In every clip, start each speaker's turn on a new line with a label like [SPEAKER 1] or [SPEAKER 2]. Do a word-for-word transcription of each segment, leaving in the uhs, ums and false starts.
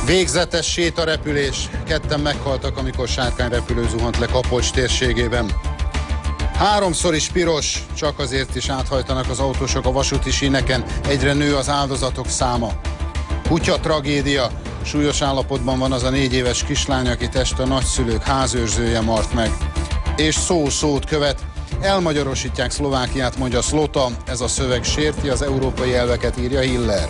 [SPEAKER 1] Végzetes sétarepülés. Ketten meghaltak, amikor sárkányrepülő zuhant le Kapolcs térségében. Háromszor is piros, csak azért is áthajtanak az autósok a vasúti síneken. Egyre nő az áldozatok száma. Kutya tragédia. Súlyos állapotban van az a négy éves kislány, akit este a nagyszülők házőrzője mart meg. És szó szót követ. Elmagyarosítják Szlovákiát, mondja Szlota. Ez a szöveg sérti az európai elveket, írja Hiller.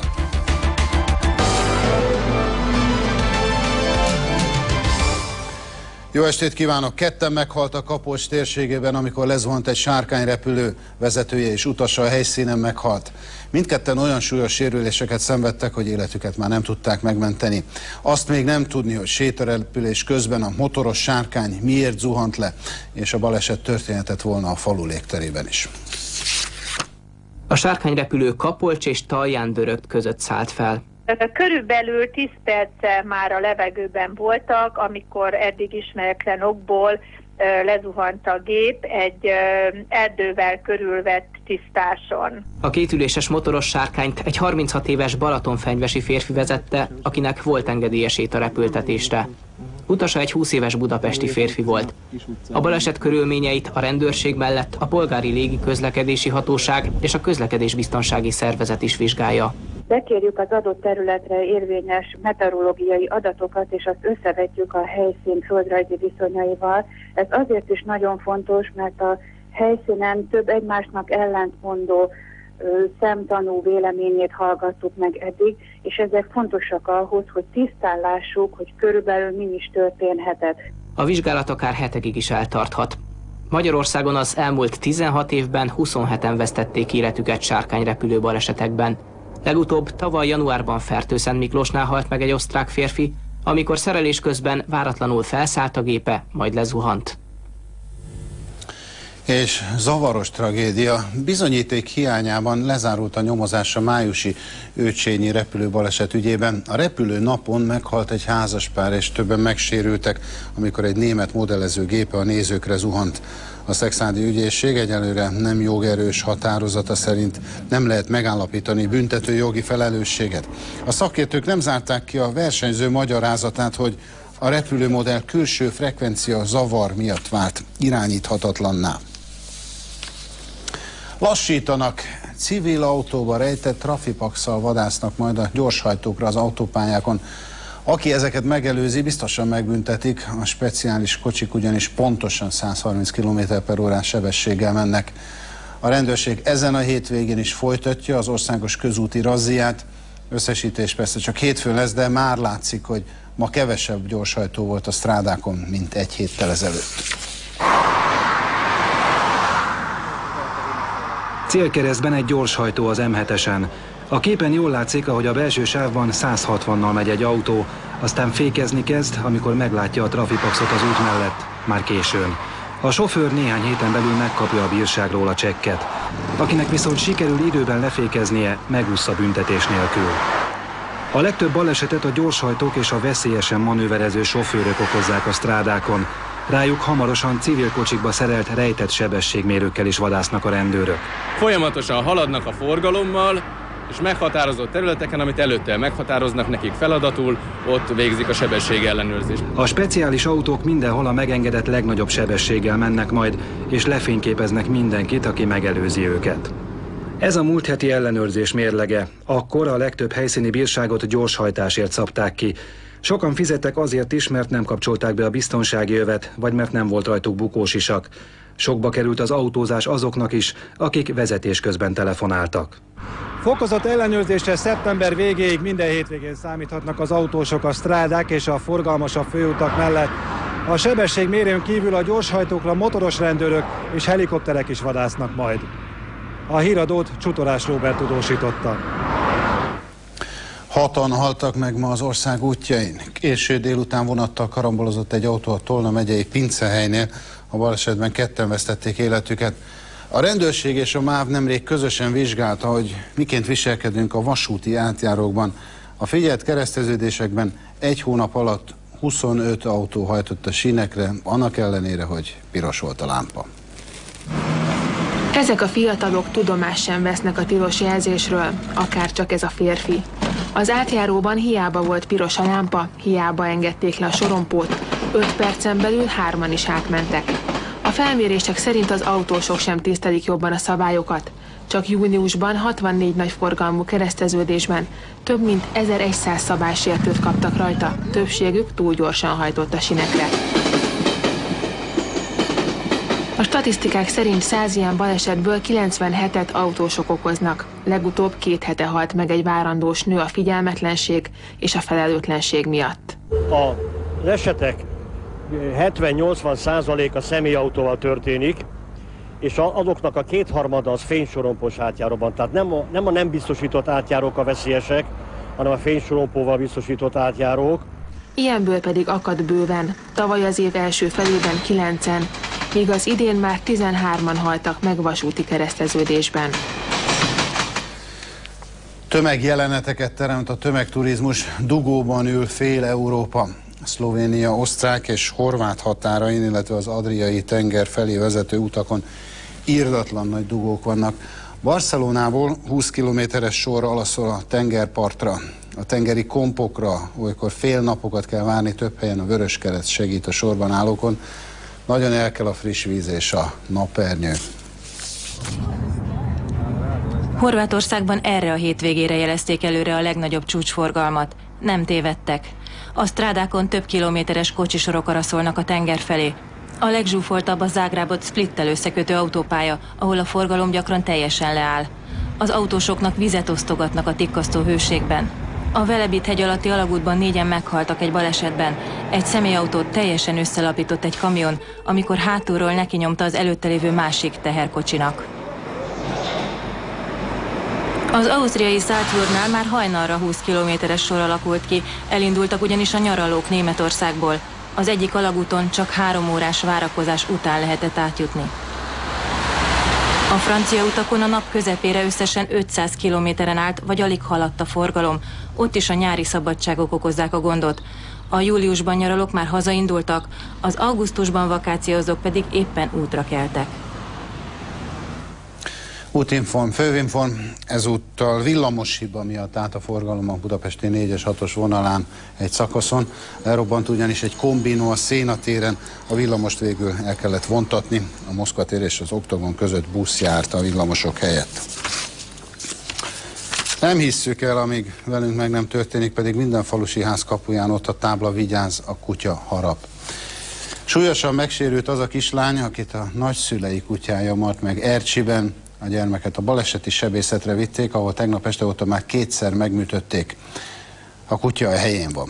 [SPEAKER 1] Jó estét kívánok! Ketten meghaltak Kapolcs térségében, amikor lezuhant egy sárkányrepülő, vezetője és utasa a helyszínen meghalt. Mindketten olyan súlyos sérüléseket szenvedtek, hogy életüket már nem tudták megmenteni. Azt még nem tudni, hogy sétarepülés közben a motoros sárkány miért zuhant le, és a baleset történhetett volna a falu légterében is.
[SPEAKER 2] A sárkányrepülő Kapolcs és Talján-Dörögt között szállt fel.
[SPEAKER 3] Körülbelül tíz perccel már a levegőben voltak, amikor eddig ismeretlen okból lezuhant a gép egy erdővel körülvett tisztáson.
[SPEAKER 2] A kétüléses motoros sárkányt egy harminchat éves balatonfenyvesi férfi vezette, akinek volt engedélye sétarepültetésre. Utasa egy húsz éves budapesti férfi volt. A baleset körülményeit a rendőrség mellett a polgári légi közlekedési hatóság és a közlekedésbiztonsági szervezet is vizsgálja.
[SPEAKER 3] Bekérjük az adott területre érvényes meteorológiai adatokat, és azt összevetjük a helyszín földrajzi viszonyaival. Ez azért is nagyon fontos, mert a helyszínen több egymásnak ellentmondó ö, szemtanú véleményét hallgattuk meg eddig, és ezek fontosak ahhoz, hogy tisztán lássuk, hogy körülbelül mi is történhetett.
[SPEAKER 2] A vizsgálat akár hetekig is eltarthat. Magyarországon az elmúlt tizenhat évben huszonheten vesztették életüket sárkányrepülő balesetekben. Legutóbb tavaly januárban Fertőszentmiklósnál halt meg egy osztrák férfi, amikor szerelés közben váratlanul felszállt a gépe, majd lezuhant.
[SPEAKER 1] És zavaros tragédia. Bizonyíték hiányában lezárult a nyomozás a májusi őcsényi repülőbaleset ügyében. A repülő napon meghalt egy házaspár, és többen megsérültek, amikor egy német modellező gépe a nézőkre zuhant. A szekszárdi ügyészség egyelőre nem jogerős határozata szerint nem lehet megállapítani büntető jogi felelősséget. A szakértők nem zárták ki a versenyző magyarázatát, hogy a repülőmodell külső frekvencia zavar miatt vált irányíthatatlanná. Lassítanak, civil autóba rejtett trafipaxal vadásznak majd a gyorshajtókra az autópályákon. Aki ezeket megelőzi, biztosan megbüntetik, a speciális kocsik ugyanis pontosan száz harminc kilométer per órás sebességgel mennek. A rendőrség ezen a hétvégén is folytatja az országos közúti razziát. Összesítés persze csak hétfőn lesz, de már látszik, hogy ma kevesebb gyorshajtó volt a strádákon, mint egy héttel ezelőtt.
[SPEAKER 4] Célkeresztben egy gyorshajtó az M hetesen. A képen jól látszik, ahogy a belső sávban száz hatvannal megy egy autó, aztán fékezni kezd, amikor meglátja a trafipaxot az út mellett, már későn. A sofőr néhány héten belül megkapja a bírságról a csekket. Akinek viszont sikerül időben lefékeznie, megúszza büntetés nélkül. A legtöbb balesetet a gyorshajtók és a veszélyesen manőverező sofőrök okozzák a strádákon. Rájuk hamarosan civil kocsikba szerelt rejtett sebességmérőkkel is vadásznak a rendőrök.
[SPEAKER 5] Folyamatosan haladnak a forgalommal, és meghatározott területeken, amit előtte meghatároznak nekik feladatul, ott végzik a sebességellenőrzést.
[SPEAKER 4] A speciális autók mindenhol a megengedett legnagyobb sebességgel mennek majd, és lefényképeznek mindenkit, aki megelőzi őket. Ez a múlt heti ellenőrzés mérlege. Akkor a legtöbb helyszíni bírságot gyorshajtásért szabták ki. Sokan fizettek azért is, mert nem kapcsolták be a biztonsági övet, vagy mert nem volt rajtuk bukósisak. Sokba került az autózás azoknak is, akik vezetés közben telefonáltak.
[SPEAKER 6] Fokozott ellenőrzésre szeptember végéig minden hétvégén számíthatnak az autósok a strádák és a forgalmasabb főutak mellett. A sebességmérőn kívül a gyorshajtókra motoros rendőrök és helikopterek is vadásznak majd. A híradót Csutorás Róbert tudósította.
[SPEAKER 1] Hatan haltak meg ma az ország útjain. Késő délután vonattal karambolozott egy autó a Tolna megyei Pincehelynél. A balesetben ketten vesztették életüket. A rendőrség és a MÁV nemrég közösen vizsgálta, hogy miként viselkedünk a vasúti átjárókban. A figyelt kereszteződésekben egy hónap alatt huszonöt autó hajtott a sínekre, annak ellenére, hogy piros volt a lámpa.
[SPEAKER 7] Ezek a fiatalok tudomást sem vesznek a tilos jelzésről, akár csak ez a férfi. Az átjáróban hiába volt piros a lámpa, hiába engedték le a sorompót, öt percen belül hárman is átmentek. A felmérések szerint az autósok sem tisztelik jobban a szabályokat. Csak júniusban hatvannégy nagyforgalmú kereszteződésben több mint ezerszáz szabálysértőt kaptak rajta, többségük túl gyorsan hajtott a sinekre. A statisztikák szerint száz ilyen balesetből kilencvenhetet autósok okoznak. Legutóbb két hete halt meg egy várandós nő a figyelmetlenség és a felelőtlenség miatt.
[SPEAKER 8] Az esetek hetven-nyolcvan százaléka személyautóval történik, és azoknak a kétharmada az fénysorompós átjáróban. Tehát nem a, nem a nem biztosított átjárók a veszélyesek, hanem a fénysorompóval biztosított átjárók.
[SPEAKER 7] Ilyenből pedig akad bőven. Tavaly az év első felében kilencen, míg az idén már tizenhárman haltak meg vasúti kereszteződésben.
[SPEAKER 1] Tömegjeleneteket teremt a tömegturizmus, dugóban ül fél Európa. Szlovénia, osztrák és horvát határain, illetve az Adriai tenger felé vezető utakon irdatlan nagy dugók vannak. Barcelonából húsz kilométeres sorra alaszol a tengerpartra, a tengeri kompokra, olykor fél napokat kell várni, több helyen a Vöröskereszt segít a sorban állókon. Nagyon el kell a friss víz és a napernyő.
[SPEAKER 9] Horvátországban erre a hétvégére jelezték előre a legnagyobb csúcsforgalmat. Nem tévedtek. A strádákon több kilométeres kocsisorok araszolnak a tenger felé. A legzsúfoltabb a Zágrábot Splittel összekötő autópálya, ahol a forgalom gyakran teljesen leáll. Az autósoknak vizet osztogatnak a tikkasztó hőségben. A Velebit-hegy alatti alagútban négyen meghaltak egy balesetben. Egy személyautót teljesen összelapított egy kamion, amikor hátulról nekinyomta az előtte lévő másik teherkocsinak. Az ausztriai Salzburgnál már hajnalra húsz kilométeres sor alakult ki, elindultak ugyanis a nyaralók Németországból. Az egyik alagúton csak három órás várakozás után lehetett átjutni. A francia utakon a nap közepére összesen ötszáz kilométeren állt, vagy alig haladt a forgalom. Ott is a nyári szabadságok okozzák a gondot. A júliusban nyaralók már hazaindultak, az augusztusban vakációzók pedig éppen útra keltek.
[SPEAKER 1] Útinform, főinform, ezúttal villamos hiba miatt állt a forgalom a budapesti négyes hatos vonalán egy szakaszon. Elrobbant ugyanis egy kombinó a Széna téren, a villamost végül el kellett vontatni. A Moszkva tér és az Oktogon között busz járt a villamosok helyett. Nem hisszük el, amíg velünk meg nem történik, pedig minden falusi ház kapuján ott a tábla: vigyázz, a kutya harap. Súlyosan megsérült az a kislány, akit a nagyszülei kutyája mart meg Ercsiben. A gyermeket a baleseti sebészetre vitték, ahol tegnap este óta már kétszer megműtötték. A kutya a helyén van.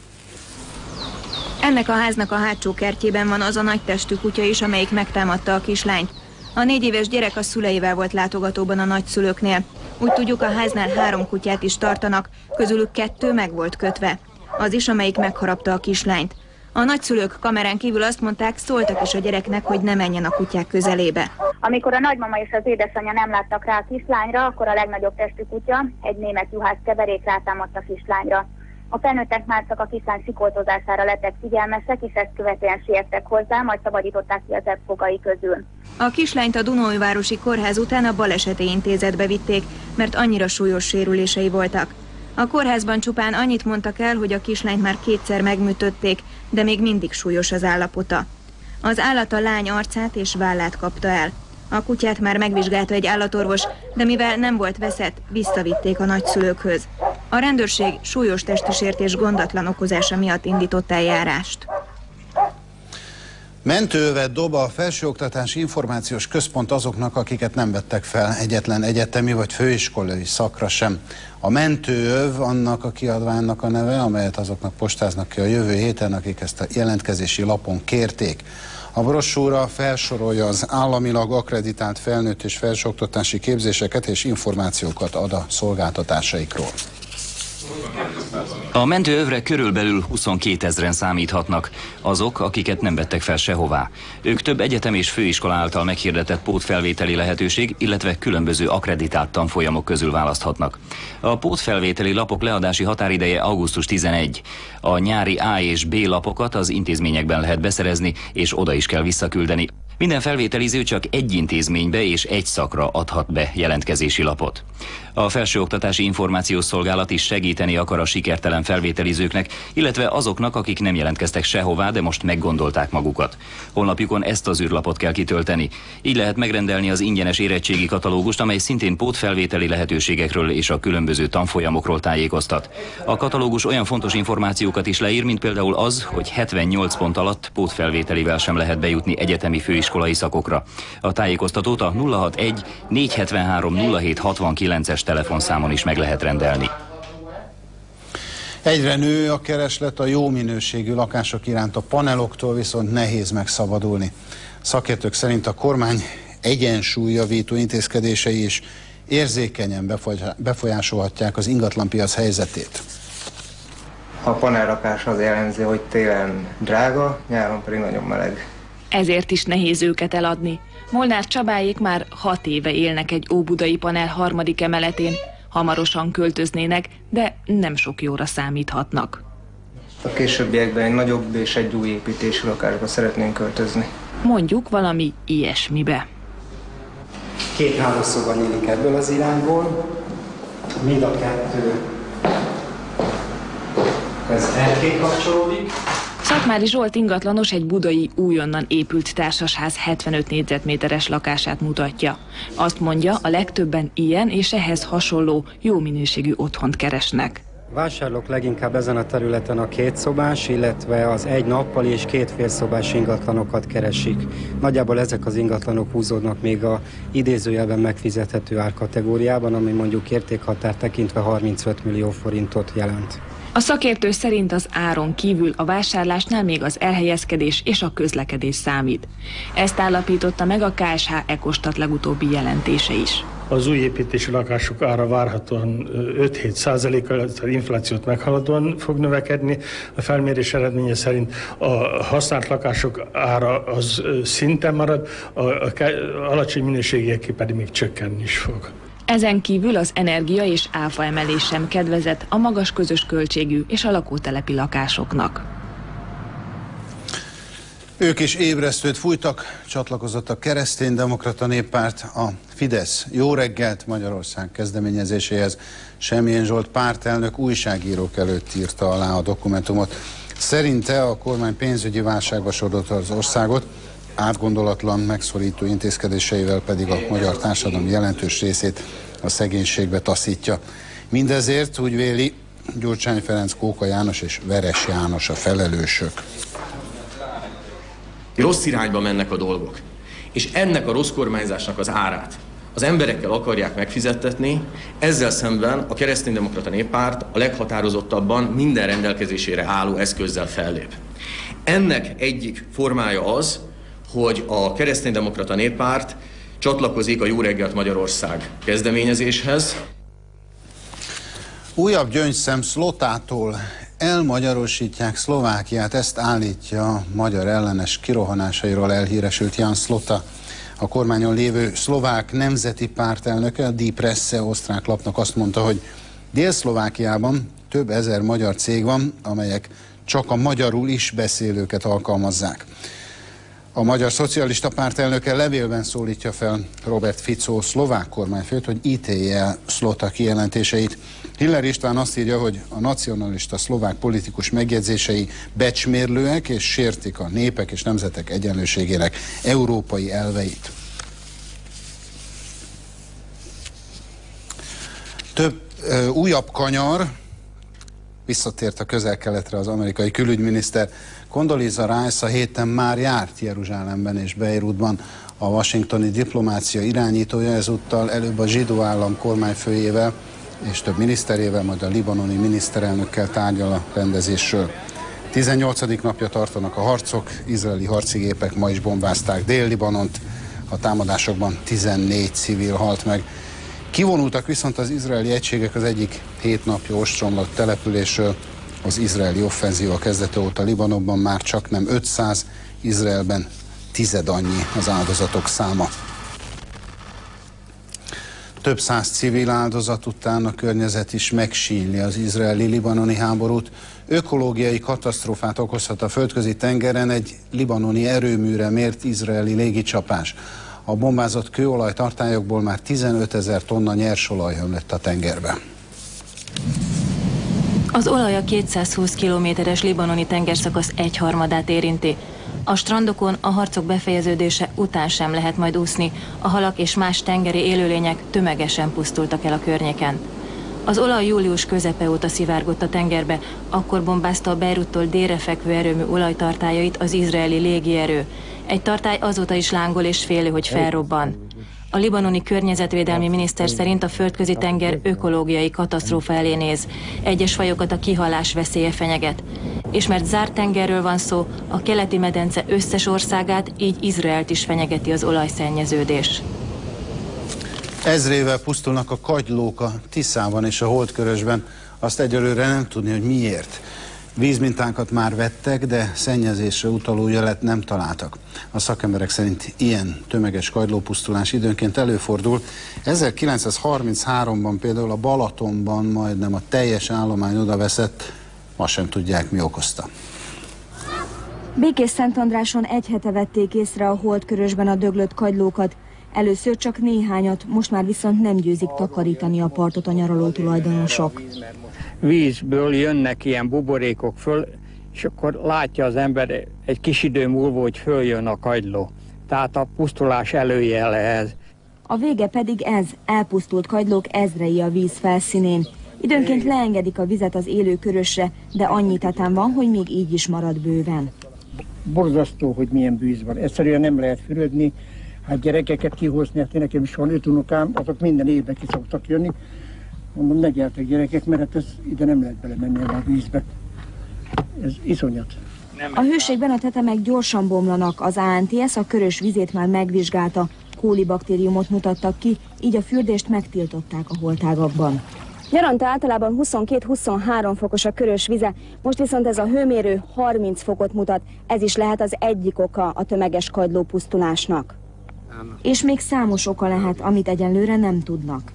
[SPEAKER 10] Ennek a háznak a hátsó kertjében van az a nagy testű kutya is, amelyik megtámadta a kislányt. A négy éves gyerek a szüleivel volt látogatóban a nagyszülőknél. Úgy tudjuk, a háznál három kutyát is tartanak, közülük kettő meg volt kötve. Az is, amelyik megharapta a kislányt. A nagyszülők kamerán kívül azt mondták, szóltak is a gyereknek, hogy ne menjen a kutyák közelébe.
[SPEAKER 3] Amikor a nagymama és az édesanyja nem láttak rá a kislányra, akkor a legnagyobb testű kutya, egy német juhász keverék rátámadt a kislányra. A felnőttek már csak a kislány sikoltozására lettek figyelmesek, és ezt követően siettek hozzá, majd szabadították ki az ebb fogai közül.
[SPEAKER 10] A kislányt a Dunaújvárosi kórház után a baleseti intézetbe vitték, mert annyira súlyos sérülései voltak. A kórházban csupán annyit mondtak el, hogy a kislányt már kétszer megműtötték, de még mindig súlyos az állapota. Az állat a lány arcát és vállát kapta el. A kutyát már megvizsgálta egy állatorvos, de mivel nem volt veszett, visszavitték a nagyszülőkhöz. A rendőrség súlyos testisértés gondatlan okozása miatt indított eljárást.
[SPEAKER 1] Mentőövet dob a Felsőoktatási Információs Központ azoknak, akiket nem vettek fel egyetlen egyetemi vagy főiskolai szakra sem. A mentőöv annak a kiadványnak a neve, amelyet azoknak postáznak ki a jövő héten, akik ezt a jelentkezési lapon kérték. A brossúra felsorolja az államilag akkreditált felnőtt és felsőoktatási képzéseket és információkat ad a szolgáltatásaikról.
[SPEAKER 11] A mentőövre körülbelül huszonkétezren számíthatnak, azok, akiket nem vettek fel sehová. Ők több egyetem és főiskola által meghirdetett pótfelvételi lehetőség, illetve különböző akkreditált tanfolyamok közül választhatnak. A pótfelvételi lapok leadási határideje augusztus tizenegy. A nyári A és B lapokat az intézményekben lehet beszerezni, és oda is kell visszaküldeni. Minden felvételiző csak egy intézménybe és egy szakra adhat be jelentkezési lapot. A Felsőoktatási Információs Szolgálat is segíteni akar a sikertelen felvételizőknek, illetve azoknak, akik nem jelentkeztek sehová, de most meggondolták magukat. Honlapjukon ezt az űrlapot kell kitölteni. Így lehet megrendelni az ingyenes érettségi katalógust, amely szintén pótfelvételi lehetőségekről és a különböző tanfolyamokról tájékoztat. A katalógus olyan fontos információkat is leír, mint például az, hogy hetvennyolc pont alatt pótfelvételivel sem lehet bejutni egyetemi főiskolai szakokra. A tájékoztatót a nulla hatvanegy négyszázhetvenhárom nulla hét hatvankilences telefonszámon is meg lehet rendelni.
[SPEAKER 1] Egyre nő a kereslet a jó minőségű lakások iránt, a paneloktól viszont nehéz megszabadulni. Szakértők szerint a kormány egyensúlyjavító intézkedései is érzékenyen befolyásolhatják az ingatlanpiac helyzetét.
[SPEAKER 12] A panelrakás az jellemző, hogy télen drága, nyáron pedig nagyon meleg.
[SPEAKER 7] Ezért is nehéz őket eladni. Molnár Csabáék már hat éve élnek egy óbudai panel harmadik emeletén. Hamarosan költöznének, de nem sok jóra számíthatnak.
[SPEAKER 12] A későbbiekben egy nagyobb és egy új építésű lakásba szeretnénk költözni.
[SPEAKER 7] Mondjuk valami ilyesmibe.
[SPEAKER 13] Két hálószoba nyílik ebből az irányból, mind a kettő ez elké kapcsolódik.
[SPEAKER 7] Szatmári Zsolt ingatlanos egy budai újonnan épült társasház hetvenöt négyzetméteres lakását mutatja. Azt mondja, a legtöbben ilyen és ehhez hasonló jó minőségű otthont keresnek.
[SPEAKER 13] Vásárlók leginkább ezen a területen a kétszobás, illetve az egy nappali és két félszobás ingatlanokat keresik. Nagyjából ezek az ingatlanok húzódnak még a idézőjelben megfizethető árkategóriában, ami mondjuk értékhatár tekintve harmincöt millió forintot jelent.
[SPEAKER 7] A szakértő szerint az áron kívül a vásárlásnál még az elhelyezkedés és a közlekedés számít. Ezt állapította meg a ká es há Ecostat legutóbbi jelentése is.
[SPEAKER 14] Az új építési lakások ára várhatóan öt-hét százalékkal, az inflációt meghaladóan fog növekedni. A felmérés eredménye szerint a használt lakások ára az szinten marad, a alacsony minőségieké pedig még csökkenni is fog.
[SPEAKER 7] Ezen kívül az energia és áfa emelés sem kedvezett a magas közös költségű és a lakótelepi lakásoknak.
[SPEAKER 1] Ők is ébresztőt fújtak, csatlakozott a Kereszténydemokrata Néppárt a Fidesz Jó reggelt Magyarország kezdeményezéséhez. Semjén Zsolt pártelnök újságírók előtt írta alá a dokumentumot. Szerinte a kormány pénzügyi válságba sodorta az országot, átgondolatlan, megszorító intézkedéseivel pedig a magyar társadalom jelentős részét a szegénységbe taszítja. Mindezért úgy véli Gyurcsány Ferenc, Kóka János és Veres János a felelősök.
[SPEAKER 15] Rossz irányba mennek a dolgok, és ennek a rossz kormányzásnak az árát az emberekkel akarják megfizettetni, ezzel szemben a Kereszténydemokrata Néppárt a leghatározottabban minden rendelkezésére álló eszközzel fellép. Ennek egyik formája az, hogy a Kereszténydemokrata Néppárt csatlakozik a Jó reggelt Magyarország kezdeményezéshez.
[SPEAKER 1] Újabb gyöngyszem Szlotától elmagyarosítják Szlovákiát, ezt állítja a magyar ellenes kirohanásairól elhíresült Jan Szlota. A kormányon lévő szlovák nemzeti pártelnöke, a Die Presse osztrák lapnak azt mondta, hogy Dél-Szlovákiában több ezer magyar cég van, amelyek csak a magyarul is beszélőket alkalmazzák. A Magyar Szocialista Párt elnöke levélben szólítja fel Robert Fico szlovák kormányfőt, hogy ítélje el Szlota kijelentéseit. Hiller István azt írja, hogy a nacionalista szlovák politikus megjegyzései becsmérlőek és sértik a népek és nemzetek egyenlőségének európai elveit. Több ö, újabb kanyar, visszatért a Közel-Keletre az amerikai külügyminiszter. Condoleezza Rice a héten már járt Jeruzsálemben és Beirutban. A washingtoni diplomácia irányítója ezúttal előbb a zsidó állam kormányfőjével és több miniszterével, majd a libanoni miniszterelnökkel tárgyal a rendezésről. tizennyolcadik napja tartanak a harcok, izraeli harci gépek ma is bombázták Dél-Libanont, a támadásokban tizennégy civil halt meg. Kivonultak viszont az izraeli egységek az egyik hét napja ostromlott településről. Az izraeli offenzíva kezdete óta Libanonban már csak nem ötszáz, Izraelben tized annyi az áldozatok száma. Több száz civil áldozat után a környezet is megsínli az izraeli-libanoni háborút. Ökológiai katasztrófát okozhat a Földközi tengeren egy libanoni erőműre mért izraeli légicsapás. A bombázott kőolaj tartályokból már tizenötezer tonna nyersolaj ömlött a tengerbe.
[SPEAKER 9] Az olaj a kétszázhúsz kilométeres libanoni tengerszakasz egyharmadát érinti. A strandokon a harcok befejeződése után sem lehet majd úszni, a halak és más tengeri élőlények tömegesen pusztultak el a környéken. Az olaj július közepe óta szivárgott a tengerbe, akkor bombázta a Beiruttól délre fekvő erőmű olajtartályait az izraeli légierő. Egy tartály azóta is lángol és félő, hogy felrobban. A libanoni környezetvédelmi miniszter szerint a Földközi tenger ökológiai katasztrófa elé néz. Egyes fajokat a kihalás veszélye fenyeget. És mert zárt tengerről van szó, a keleti medence összes országát, így Izraelt is fenyegeti az olajszennyeződés.
[SPEAKER 1] Ezrével pusztulnak a kagylók a Tiszában és a Holdkörösben. Azt egyelőre nem tudni, hogy miért. Vízmintánkat már vettek, de szennyezésre utaló jelet nem találtak. A szakemberek szerint ilyen tömeges kagylópusztulás időnként előfordul. ezerkilencszázharmincháromban például a Balatonban majdnem a teljes állomány odaveszett, ma sem tudják, mi okozta.
[SPEAKER 16] Békés-Szentandráson egy hete vették észre a Holdkörösben a döglött kagylókat. Először csak néhányat, most már viszont nem győzik takarítani a partot a nyaraló tulajdonosok.
[SPEAKER 17] Vízből jönnek ilyen buborékok föl, és akkor látja az ember egy kis idő múlva, hogy följön a kagyló. Tehát a pusztulás előjele ez.
[SPEAKER 16] A vége pedig ez, elpusztult kagylók ezrei a víz felszínén. Időnként leengedik a vizet az élő körösre, de annyi tetán van, hogy még így is marad bőven.
[SPEAKER 18] Borzasztó, hogy milyen víz van. Egyszerűen nem lehet fürödni. Hát gyerekeket kihozni, hát nekem is van öt unokám, azok minden évben ki szoktak jönni. Mondom, ne gyertek gyerekek, mert hát ez, ide nem lehet belemenni a vízbe. Ez iszonyat.
[SPEAKER 16] A hőségben a tetemek gyorsan bomlanak, az á en té es a körös vizét már megvizsgálta, kólibaktériumot mutattak ki, így a fürdést megtiltották a holtágakban.
[SPEAKER 19] Nyaranta általában huszonkét-huszonhárom fokos a körös vize, most viszont ez a hőmérő harminc fokot mutat, ez is lehet az egyik oka a tömeges kagylópusztulásnak.
[SPEAKER 16] És még számos oka lehet, amit egyenlőre nem tudnak.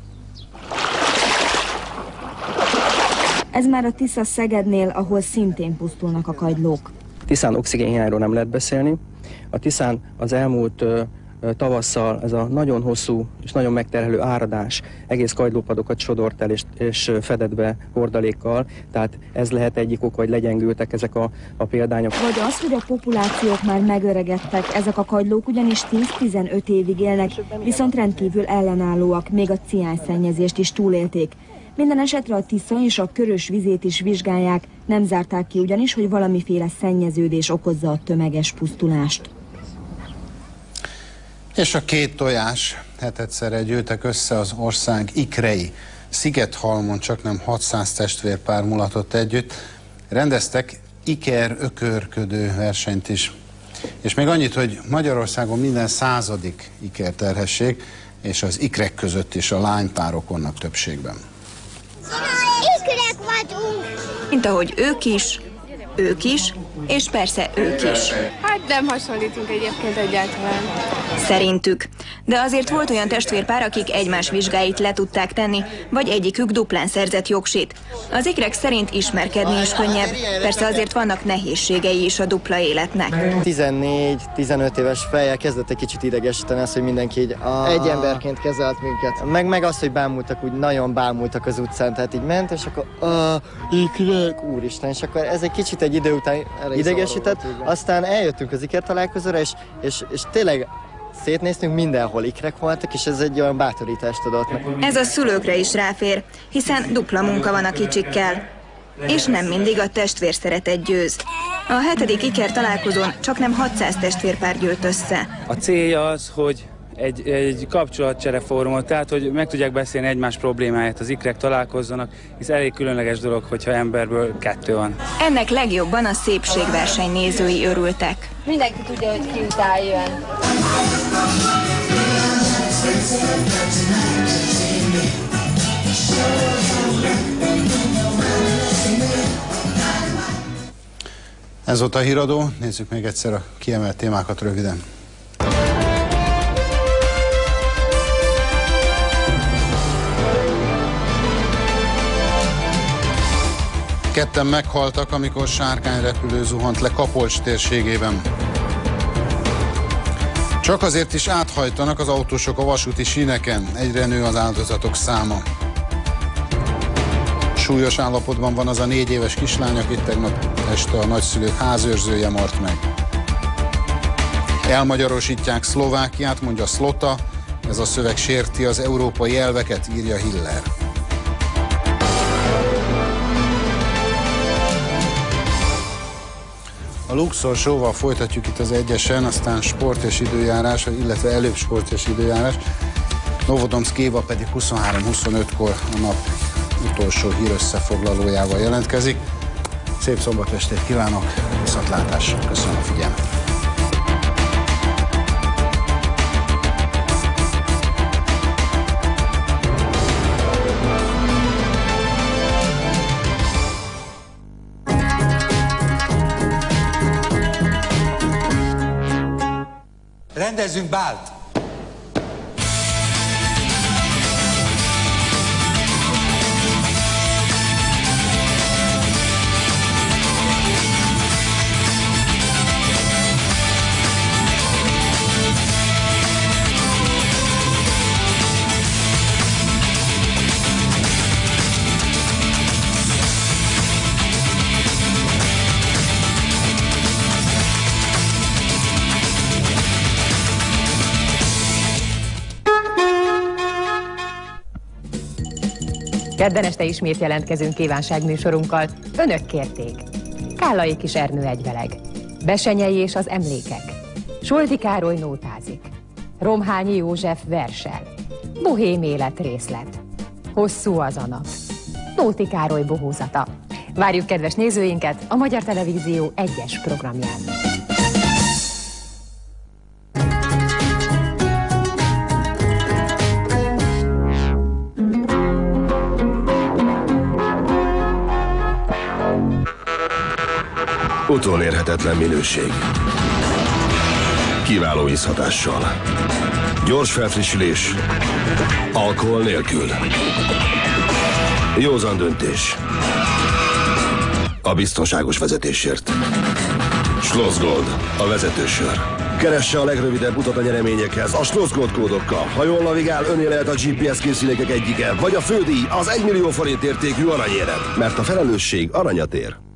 [SPEAKER 16] Ez már a Tisza Szegednél, ahol szintén pusztulnak a kagylók.
[SPEAKER 20] Tiszán oxigénhiányról nem lehet beszélni. A Tiszán az elmúlt ö, ö, tavasszal ez a nagyon hosszú és nagyon megterhelő áradás egész kagylópadokat sodort el és, és fedett be hordalékkal, tehát ez lehet egyik ok, hogy legyengültek ezek a, a példányok.
[SPEAKER 16] Vagy az, hogy a populációk már megöregedtek, ezek a kagylók ugyanis tíz-tizenöt évig élnek, viszont rendkívül ellenállóak, még a ciánszennyezést is túlélték. Minden esetre a Tisza és a körös vizét is vizsgálják, nem zárták ki ugyanis, hogy valamiféle szennyeződés okozza a tömeges pusztulást.
[SPEAKER 1] És a két tojás hetedszerre gyűltek össze az ország ikrei. Szigethalmon csaknem hatszáz testvérpár mulatott együtt. Rendeztek iker-ökörködő versenyt is. És még annyit, hogy Magyarországon minden századik ikerterhesség, és az ikrek között is a lánypárok vannak többségben.
[SPEAKER 10] Ikrek vagyunk! Mint ahogy ők is, ők is, és persze ők is.
[SPEAKER 21] Hát nem hasonlítunk egyébként egyáltalán.
[SPEAKER 10] Szerintük. De azért volt olyan testvérpár, akik egymás vizsgáit le tudták tenni, vagy egyikük duplán szerzett jogsít. Az ikrek szerint ismerkedni is könnyebb, persze azért vannak nehézségei is a dupla életnek.
[SPEAKER 22] tizennégy-tizenöt éves fejjel kezdett egy kicsit idegesíteni az, hogy mindenki így ah. egy emberként kezelt minket. Meg, meg az, hogy bámultak, úgy nagyon bámultak az utcán, tehát így ment, és akkor ah, ikrek, úristen, és akkor ez egy kicsit egy idő után idegesített, aztán eljöttünk az ikertalálkozóra, és, és, és tényleg szétnéztünk, mindenhol ikrek voltak, és ez egy olyan bátorítást adott.
[SPEAKER 10] Ez a szülőkre is ráfér, hiszen dupla munka van a kicsikkel. És nem mindig a testvérszeretet győz. A hetedik iker találkozón csaknem hatszáz testvérpár gyűlt össze.
[SPEAKER 23] A célja az, hogy egy, egy kapcsolatcsere fórumot, tehát hogy meg tudják beszélni egymás problémáját, az ikrek találkozzanak, hisz elég különleges dolog, hogyha emberből kettő van.
[SPEAKER 10] Ennek legjobban a szépségverseny nézői örültek.
[SPEAKER 21] Mindenki tudja, hogy ki után jön.
[SPEAKER 1] Ez volt a híradó, nézzük még egyszer a kiemelt témákat röviden. Ketten meghaltak, amikor sárkányrepülő zuhant le Kapolcs térségében. Csak azért is áthajtanak az autósok a vasúti síneken. Egyre nő az áldozatok száma. Súlyos állapotban van az a négy éves kislány, akit tegnap este a nagyszülők házőrzője mart meg. Elmagyarosítják Szlovákiát, mondja Szlota, ez a szöveg sérti az európai elveket, írja Hiller. A Luxor Show-val folytatjuk itt az Egyesen, aztán sport és időjárás, illetve előbb sport és időjárás. Novodomszkéva pedig huszonhárom huszonötkor a nap utolsó hírösszefoglalójával jelentkezik. Szép szombatestét kívánok, viszontlátásra, köszönöm a figyelmet!
[SPEAKER 2] Rendezzünk bált!
[SPEAKER 4] Kedden este ismét jelentkezünk kívánságműsorunkkal. Önök kérték. Kállai Kis Ernő egyveleg. Besenyei és az emlékek. Soldi Károly nótázik. Romhányi József versel. Bohém élet részlet. Hosszú az a nap. Nóti Károly bohózata. Várjuk kedves nézőinket a Magyar Televízió egyes programján.
[SPEAKER 5] Utolérhetetlen minőség. Kiváló ízhatással. Gyors felfrissülés. Alkohol nélkül. Józan döntés. A biztonságos vezetésért. Schlossgold, a vezetősör. Keresse a legrövidebb utat a nyereményekhez a Schlossgold kódokkal. Ha jól navigál, öné lehet a gé pé es készülékek egyike, vagy a fődíj az egymillió forint értékű aranyérem. Mert a felelősség aranyat ér.